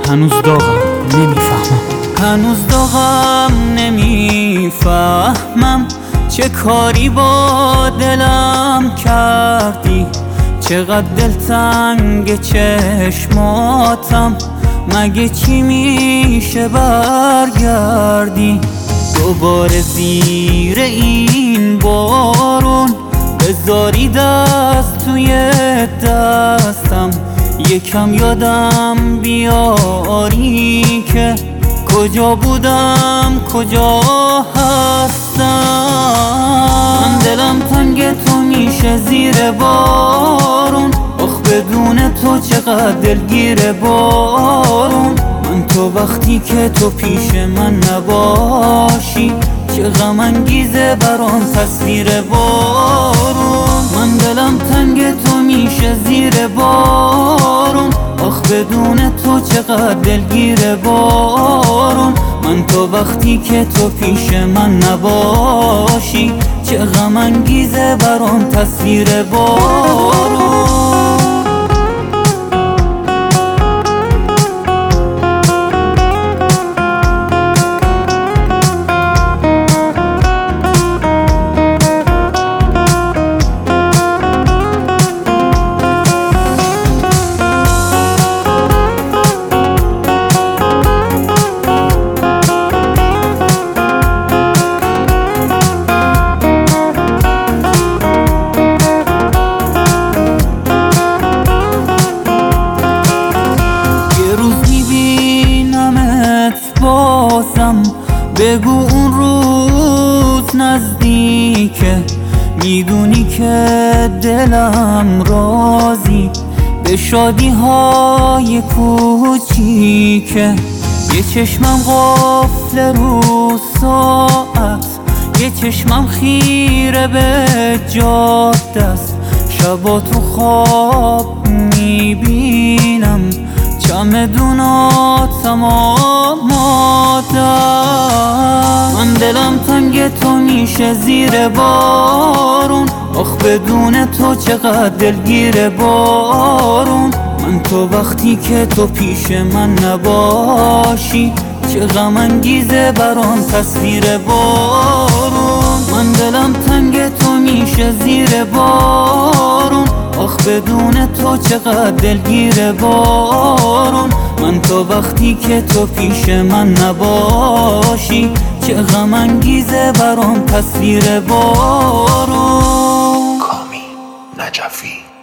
هنوز داغم نمیفهمم، هنوز داغم نمیفهمم چه کاری با دلم کردی، چقدر دلتنگ چشماتم، مگه چی میشه برگردی دوباره زیر این بارون، بذاری دست توی دستم، یکم یادم بیاری که کجا بودم کجا هستم. من دلم تنگ تو میشه زیر بارون، آخ بدون تو چقدر دلگیر بارون. من تو وقتی که تو پیش من نباشی چه غم انگیزه برام تصویر بارون. من دلم تنگ تو میشه زیر بارون، آخ بدون تو چقدر دلگیر بارون. من تو وقتی که تو پیش من نباشی چه غم انگیزه برام تصویر بارون. بازم بگو اون روز نزدیکه، میدونی که دلم راضی به شادی های کوچیکه. یه چشمم غافل رو ساعت، یه چشمم خیره به جاده است، شبا تو خواب میبینم چمدوناتم آماده. من دلم تنگ تو میشه زیر بارون، آخ بدون تو چقدر دلگیر بارون. من تو وقتی که تو پیش من نباشی چه غم انگیزه برام تصویر بارون. من دلم تنگ تو میشه زیر بارون، آخ بدون تو چقدر دلگیر بارون. من تو وقتی که تو پیش من نباشی چه غم انگیزه برام تصویر بارون. کامی نجفی